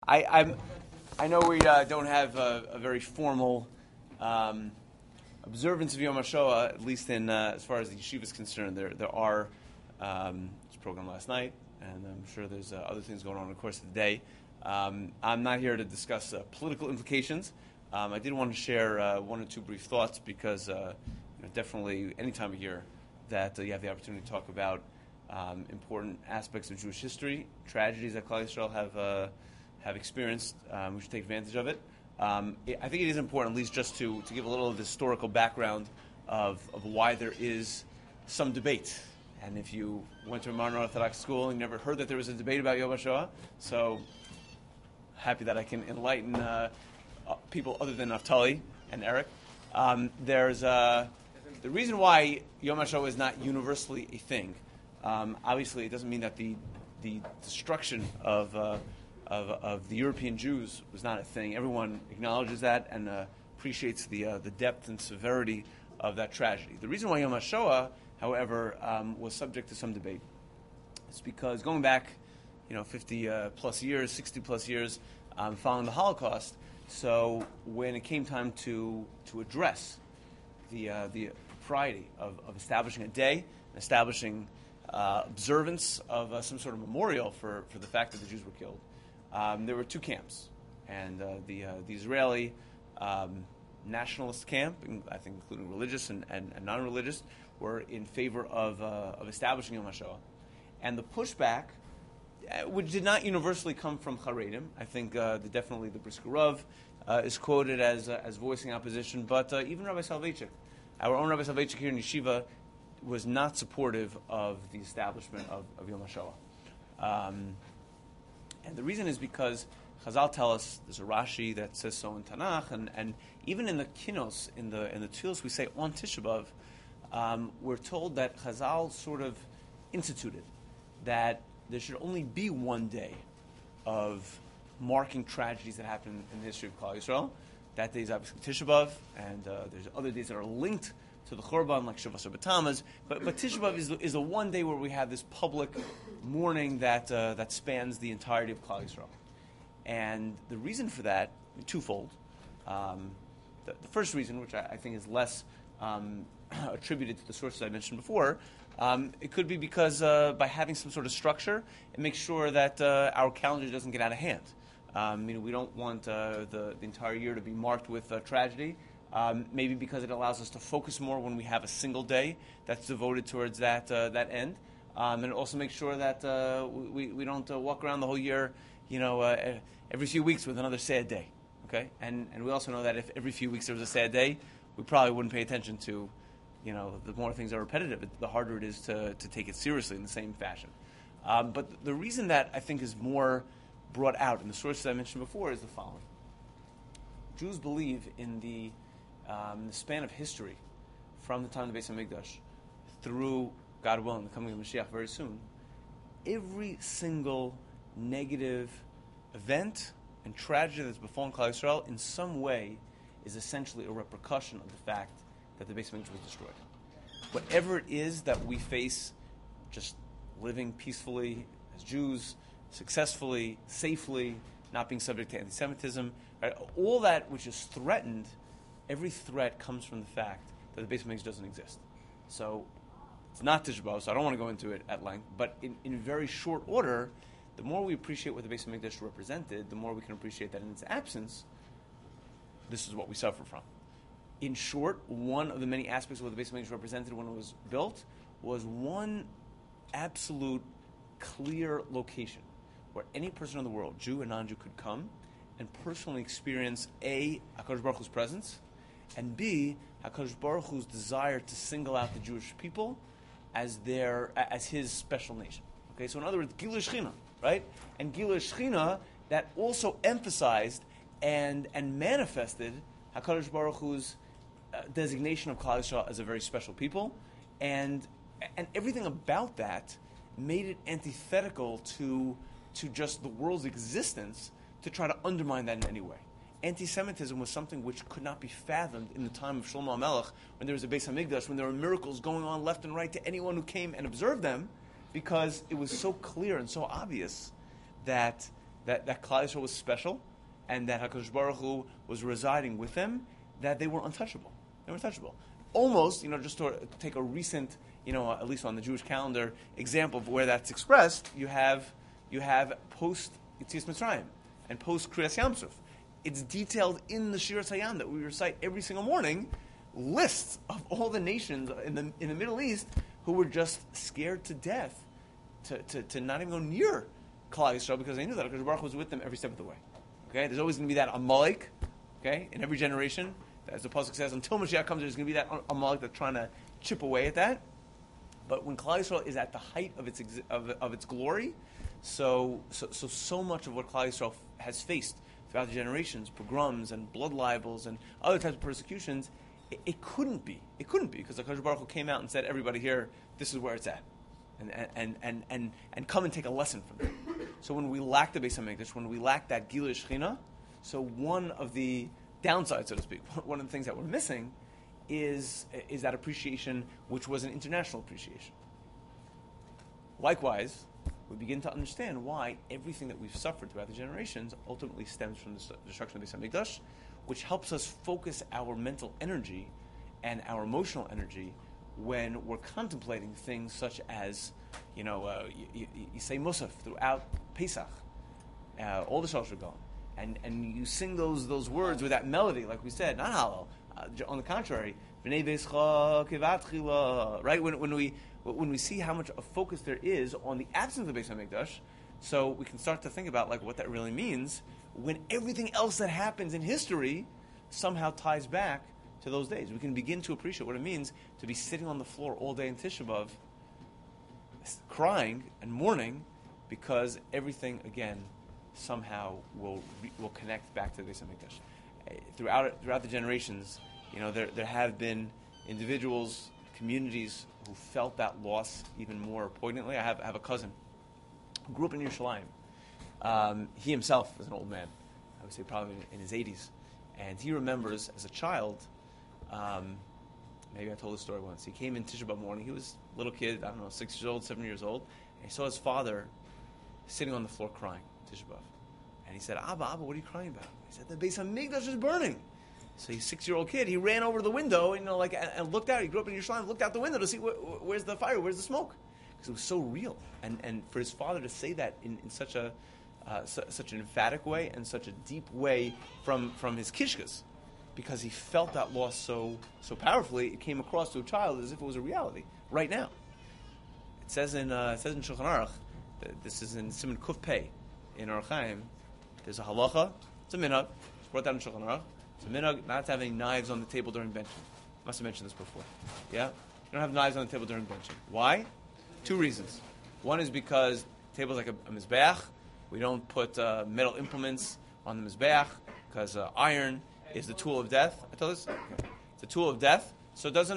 I know we don't have a very formal observance of Yom HaShoah, at least in as far as the yeshiva is concerned. There are this program last night, and I'm sure there's other things going on in the course of the day. I'm not here to discuss political implications. I did want to share one or two brief thoughts because definitely any time of year that you have the opportunity to talk about important aspects of Jewish history, tragedies that Klal Yisrael have experienced, we should take advantage of it. I think it is important, at least just to give a little of the historical background of why there is some debate. And if you went to a modern Orthodox school and you never heard that there was a debate about Yom HaShoah, so happy that I can enlighten people other than Naftali and Eric. There's the reason why Yom HaShoah is not universally a thing. Obviously, it doesn't mean that the destruction of the European Jews was not a thing. Everyone acknowledges that and appreciates the depth and severity of that tragedy. The reason why Yom HaShoah, however, was subject to some debate is because going back, 50 plus years, 60 plus years following the Holocaust. So when it came time to address the propriety of establishing a day, establishing observance of some sort of memorial for the fact that the Jews were killed, there were two camps, and the Israeli nationalist camp, I think including religious and non-religious, were in favor of establishing Yom HaShoah, and the pushback, which did not universally come from Haredim. I think definitely the Brisker Rav is quoted as voicing opposition, but even Rabbi Soloveitchik, our own Rabbi Soloveitchik here in Yeshiva, was not supportive of the establishment of Yom HaShoah. And the reason is because Chazal tell us, there's a Rashi that says so in Tanakh, and even in the Kinos, in the Tfilos we say on Tisha B'Av, we're told that Chazal sort of instituted that there should only be one day of marking tragedies that happen in the history of Klal Yisrael. That day is obviously Tisha B'Av, and there's other days that are linked to the Churban, like Shavas or B'Tammuz. But Tisha B'Av is the one day where we have this public mourning that spans the entirety of Klal Yisrael. And the reason for that, twofold. The first reason, which I think is less attributed to the sources I mentioned before, it could be because by having some sort of structure, it makes sure that our calendar doesn't get out of hand. We don't want the entire year to be marked with tragedy. Maybe because it allows us to focus more when we have a single day that's devoted towards that end, and it also makes sure that we don't walk around the whole year, every few weeks with another sad day. Okay, and we also know that if every few weeks there was a sad day, we probably wouldn't pay attention to. The more things are repetitive, the harder it is to take it seriously in the same fashion. But the reason that I think is more brought out in the sources I mentioned before is the following. Jews believe in the span of history, from the time of the Beis HaMikdash through, God willing, the coming of Mashiach very soon, every single negative event and tragedy that's befallen Klal Yisrael in some way is essentially a repercussion of the fact that the Beis HaMikdash was destroyed. Whatever it is that we face, just living peacefully as Jews, successfully, safely, not being subject to anti-Semitism, right? All that which is threatened, every threat comes from the fact that the Beis HaMikdash doesn't exist. So it's not Tisha B'Av, so I don't want to go into it at length, but in very short order, the more we appreciate what the Beis HaMikdash represented, the more we can appreciate that in its absence, this is what we suffer from. In short, one of the many aspects of what the Beis HaMikdash represented when it was built was one absolute clear location where any person in the world, Jew and non-Jew, could come and personally experience A, HaKadosh Baruch Hu's presence, and B, HaKadosh Baruch Hu's desire to single out the Jewish people as his special nation. Okay, so in other words, Gilui Shechina, right? And Gilui Shechina that also emphasized and manifested HaKadosh Baruch Hu's designation of Klal Yisrael as a very special people, and everything about that made it antithetical to just the world's existence to try to undermine that in any way. Anti-Semitism was something which could not be fathomed in the time of Shlomo HaMelech, when there was a Beis HaMikdash, when there were miracles going on left and right to anyone who came and observed them, because it was so clear and so obvious that that Klal Yisrael was special, and that HaKadosh Baruch Hu was residing with them, that they were untouchable. They were untouchable. Almost, just to take a recent, at least on the Jewish calendar, example of where that's expressed, you have post Yetzias Mitzrayim and post Kriyas Yamsuf. It's detailed in the Shiras Hayam that we recite every single morning, lists of all the nations in the Middle East who were just scared to death to not even go near Klal Yisrael because they knew that HaKadosh Baruch Hu was with them every step of the way. Okay, there's always going to be that Amalek, okay, in every generation. As the pasuk says, until Mashiach comes, there's going to be that Amalek that's trying to chip away at that. But when Klal Yisrael is at the height of its glory, so much of what Klal Yisrael has faced throughout the generations, pogroms and blood libels and other types of persecutions, it couldn't be because HaKadosh Baruch Hu came out and said, everybody here, this is where it's at, and come and take a lesson from it. So when we lack the Beis HaMikdash, when we lack that Gilui Shechina, so one of the downside, so to speak, one of the things that we're missing is that appreciation, which was an international appreciation. Likewise, we begin to understand why everything that we've suffered throughout the generations ultimately stems from the destruction of the Beis HaMikdash, which helps us focus our mental energy and our emotional energy when we're contemplating things such as, you say Musaf throughout Pesach, all the Shalosh Regalim. And you sing those words with that melody, like we said, not Hallel. On the contrary, B'nei Beischa Kivat Chila, right? When we see how much of focus there is on the absence of the Beis HaMikdash, so we can start to think about what that really means when everything else that happens in history somehow ties back to those days. We can begin to appreciate what it means to be sitting on the floor all day in Tisha B'Av, crying and mourning because everything again somehow will connect back to the Beis HaMikdash. Throughout the generations, there have been individuals, communities who felt that loss even more poignantly. I have a cousin who grew up in Yerushalayim. He himself is an old man. I would say probably in his 80s. And he remembers as a child, maybe I told this story once, he came in Tisha B'Av morning. He was a little kid, 6 years old, 7 years old. And he saw his father sitting on the floor crying. Tisha B'Av. And he said, Abba, what are you crying about? He said, the Beis HaMikdash is burning. So he's a 6-year-old kid. He ran over to the window, and looked out. He grew up in Yerushalayim, looked out the window to see where's the fire, where's the smoke, because it was so real. And for his father to say that in such an emphatic way and such a deep way from his kishkas, because he felt that loss so powerfully, it came across to a child as if it was a reality right now. It says in Shulchan Aruch, this is in Siman Kuf Pei, in Orach Chaim, there's a halacha, it's a minhag, it's brought down in Shulchan Aruch, it's a minhag not to have any knives on the table during benching. I must have mentioned this before. Yeah? You don't have knives on the table during benching. Why? 2 reasons. One is because the table is like a mizbeach. We don't put metal implements on the mizbeach because iron is the tool of death. I told this? Okay. It's a tool of death. So it's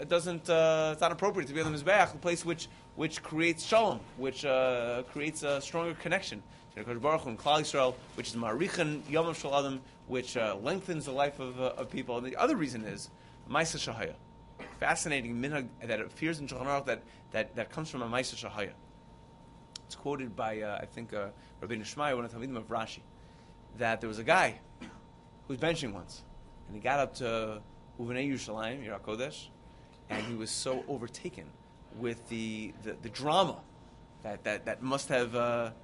not appropriate to be on the mizbeach, a place which creates shalom, which creates a stronger connection to HaKadosh Baruch Hu and Klal Yisrael, which is Marichan Yom of Shel Adam, which lengthens the life of people. And the other reason is Maisa Shahaya, fascinating minhag that appears in Shulchan Aruch that comes from a Maisa Shahaya. It's quoted by I think Rabbeinu Shmaya, one of the Talmidim of Rashi, that there was a guy who was benching once, and he got up to Uvenei Yerushalayim, Yer HaKodesh, and he was so overtaken with the drama that must have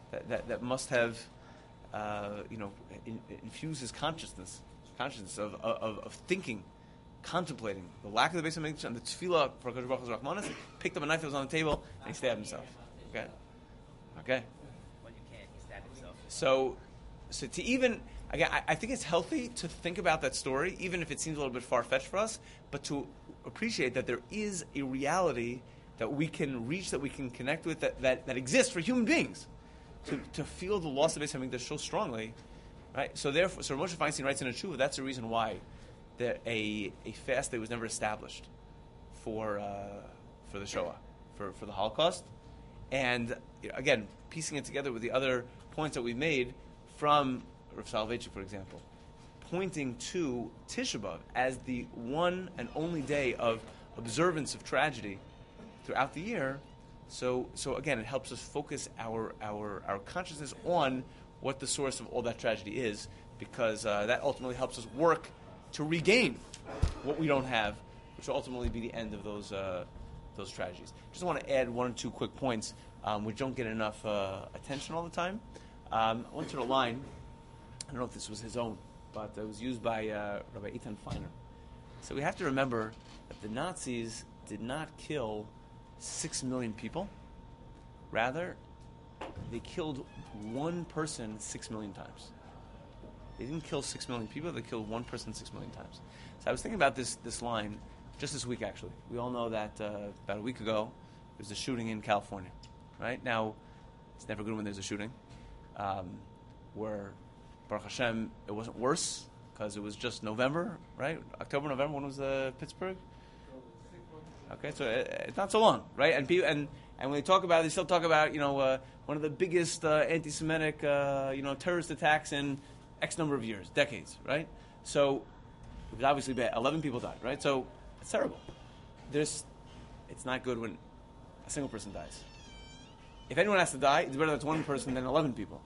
infused his consciousness of thinking, contemplating the lack of the Beis HaMikdash and the tefillah for HaKadosh Baruch Hu's Rachmanis. He picked up a knife that was on the table and he stabbed himself. Okay. When you can't, he stabbed himself. So to even again, I think it's healthy to think about that story, even if it seems a little bit far-fetched for us, but to appreciate that there is a reality that we can reach, that we can connect with, that exists for human beings. To feel the loss of Beis HaMikdash so strongly, right? So therefore, Moshe Feinstein writes in a tshuva, that's the reason why a fast day was never established for the Shoah, for the Holocaust. And again, piecing it together with the other points that we made from Rav Soloveitchik, for example, pointing to Tisha B'Av as the one and only day of observance of tragedy throughout the year. So again, it helps us focus our consciousness on what the source of all that tragedy is, because that ultimately helps us work to regain what we don't have, which will ultimately be the end of those tragedies. Just want to add one or two quick points which don't get enough attention all the time. I went to the line. I don't know if this was his own, but it was used by Rabbi Eitan Feiner. So we have to remember that the Nazis did not kill 6 million people. Rather, they killed one person 6 million times. They didn't kill 6 million people, they killed one person 6 million times. So I was thinking about this line just this week, actually. We all know that about a week ago, there was a shooting in California. Right? Now, it's never good when there's a shooting. Where, Baruch Hashem, it wasn't worse, because it was just November, right? October, November, when was Pittsburgh? Okay, so it's not so long, right? And when they talk about it, they still talk about, one of the biggest anti-Semitic, terrorist attacks in X number of years, decades, right? So it was obviously bad. 11 people died, right? So it's terrible. It's not good when a single person dies. If anyone has to die, it's better that it's one person than 11 people.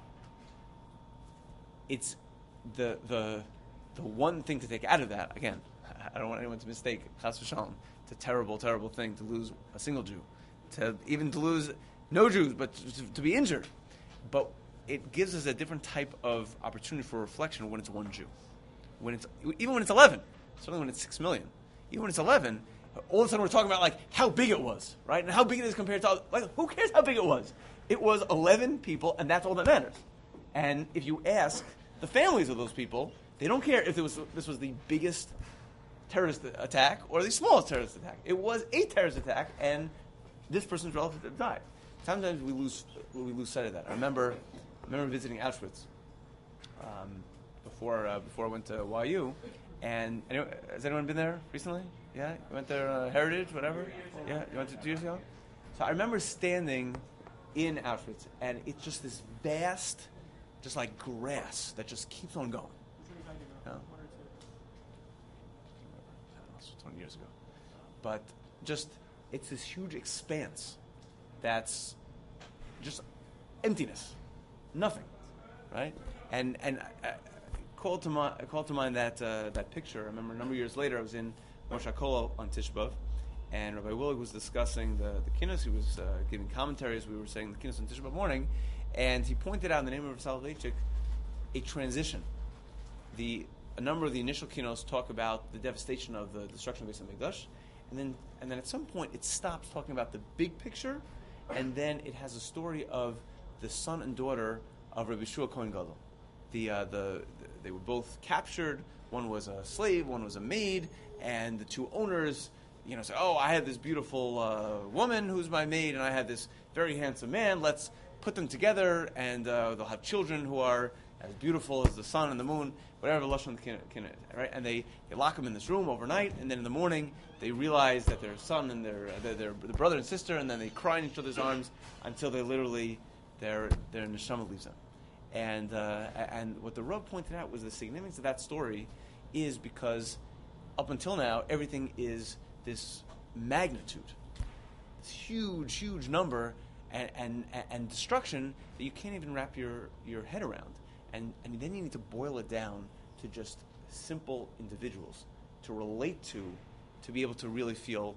It's the one thing to take out of that. Again, I don't want anyone to mistake Chas v'Shalom. It's a terrible, terrible thing to lose a single Jew, to lose no Jews, but to be injured. But it gives us a different type of opportunity for reflection when it's one Jew. Even when it's 11, certainly when it's 6 million. Even when it's 11, all of a sudden we're talking about how big it was, right? And how big it is compared to who cares how big it was? It was 11 people, and that's all that matters. And if you ask the families of those people, they don't care if this was the biggest terrorist attack or the smallest terrorist attack. It was a terrorist attack, and this person's relative died. Sometimes we lose sight of that. I remember visiting Auschwitz before I went to YU, and has anyone been there recently? Yeah, you went there, Heritage, whatever. Yeah, you went 2 years ago. So I remember standing in Auschwitz, and it's just this vast, just like grass that just keeps on going. You know? 20 years ago. But just, it's this huge expanse that's just emptiness. Nothing. Right? And called to mind that picture. I remember a number of years later, I was in Moshe Kolo on Tisha B'Av, and Rabbi Willig was discussing the Kinnos. He was giving commentaries. We were saying the Kinnos on Tisha B'Av morning, and he pointed out in the name of Rav Soloveitchik a transition. A number of the initial Kinnos talk about the devastation of the destruction of Beis HaMikdash, and then at some point it stops talking about the big picture, and then it has a story of the son and daughter of Rabbi Shua Cohen Gadol. They were both captured. One was a slave, one was a maid, and the two owners, say, "Oh, I had this beautiful woman who's my maid, and I had this very handsome man. Let's put them together, and they'll have children who are as beautiful as the sun and the moon." Whatever lashon right? And they lock them in this room overnight, and then in the morning they realize that their son and their brother and sister, and then they cry in each other's arms until they literally their neshama leaves them. And what the Rav pointed out was the significance of that story is because up until now everything is this magnitude, this huge number and destruction that you can't even wrap your head around. And then you need to boil it down to just simple individuals to relate to be able to really feel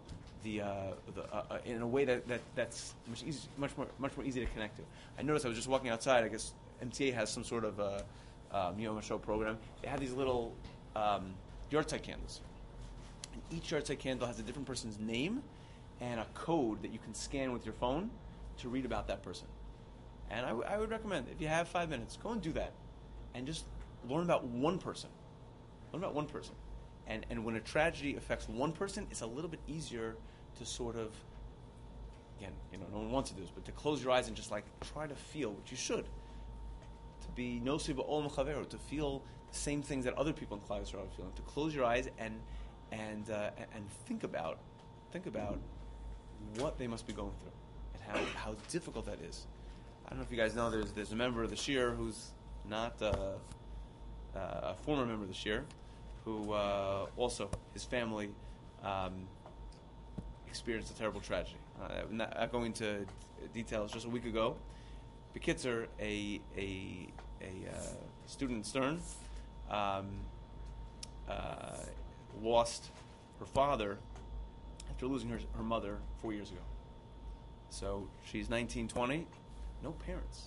in a way that's much more easy to connect to. I noticed I was just walking outside. I guess MTA has some sort of Yom HaShoah program. They have these little yahrzeit candles, and each yahrzeit candle has a different person's name and a code that you can scan with your phone to read about that person. And I would recommend, if you have 5 minutes, go and do that. And just learn about one person. Learn about one person. And when a tragedy affects one person, it's a little bit easier to sort of, again, no one wants to do this, but to close your eyes and just try to feel what you should. To be nosi b'ol mechaveru, to feel the same things that other people in Klal Yisrael are feeling. To close your eyes and think about what they must be going through and how difficult that is. I don't know if you guys know, there's a member of the Shir who's not a former member of the Shir, who also, his family experienced a terrible tragedy. I'm not going into details. Just a week ago, Bekitzer, a student in Stern, lost her father after losing her mother 4 years ago. So she's 19, 20, no parents.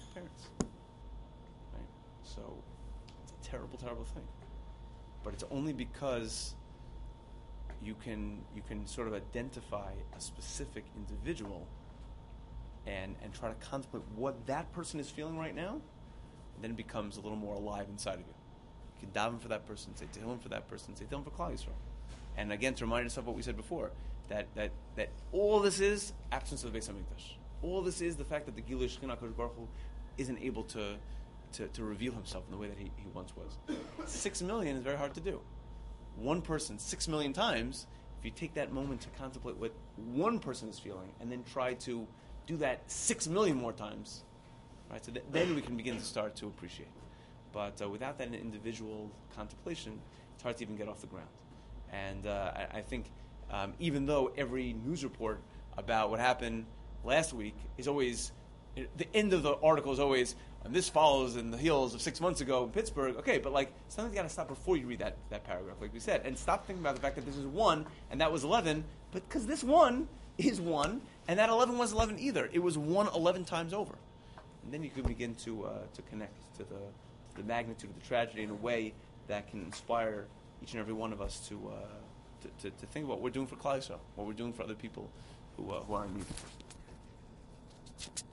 Right? So it's a terrible, terrible thing. But it's only because you can sort of identify a specific individual and try to contemplate what that person is feeling right now, and then it becomes a little more alive inside of you. You can daven for that person, say Tehillim for that person, say Tehillim for Klal Yisrael. And again, to remind yourself what we said before, that all this is absence of the Beis HaMikdash. All this is the fact that the Gilui Shekhinah HaKadosh Baruch Hu isn't able to reveal himself in the way that he once was. 6 million is very hard to do. One person 6 million times, if you take that moment to contemplate what one person is feeling and then try to do that 6 million more times, right? So then we can begin to start to appreciate. But without that individual contemplation, it's hard to even get off the ground. And I think even though every news report about what happened last week is always, the end of the article is always, and this follows in the heels of 6 months ago in Pittsburgh. Okay, but like sometimes you got to stop before you read that paragraph, like we said, and stop thinking about the fact that this is 1 and that was 11, but because this 1 is 1 and that 11 was 11 either. It was 1 11 times over, and then you can begin to connect to the magnitude of the tragedy in a way that can inspire each and every one of us to think about what we're doing for Klal Yisrael, what we're doing for other people who are in need.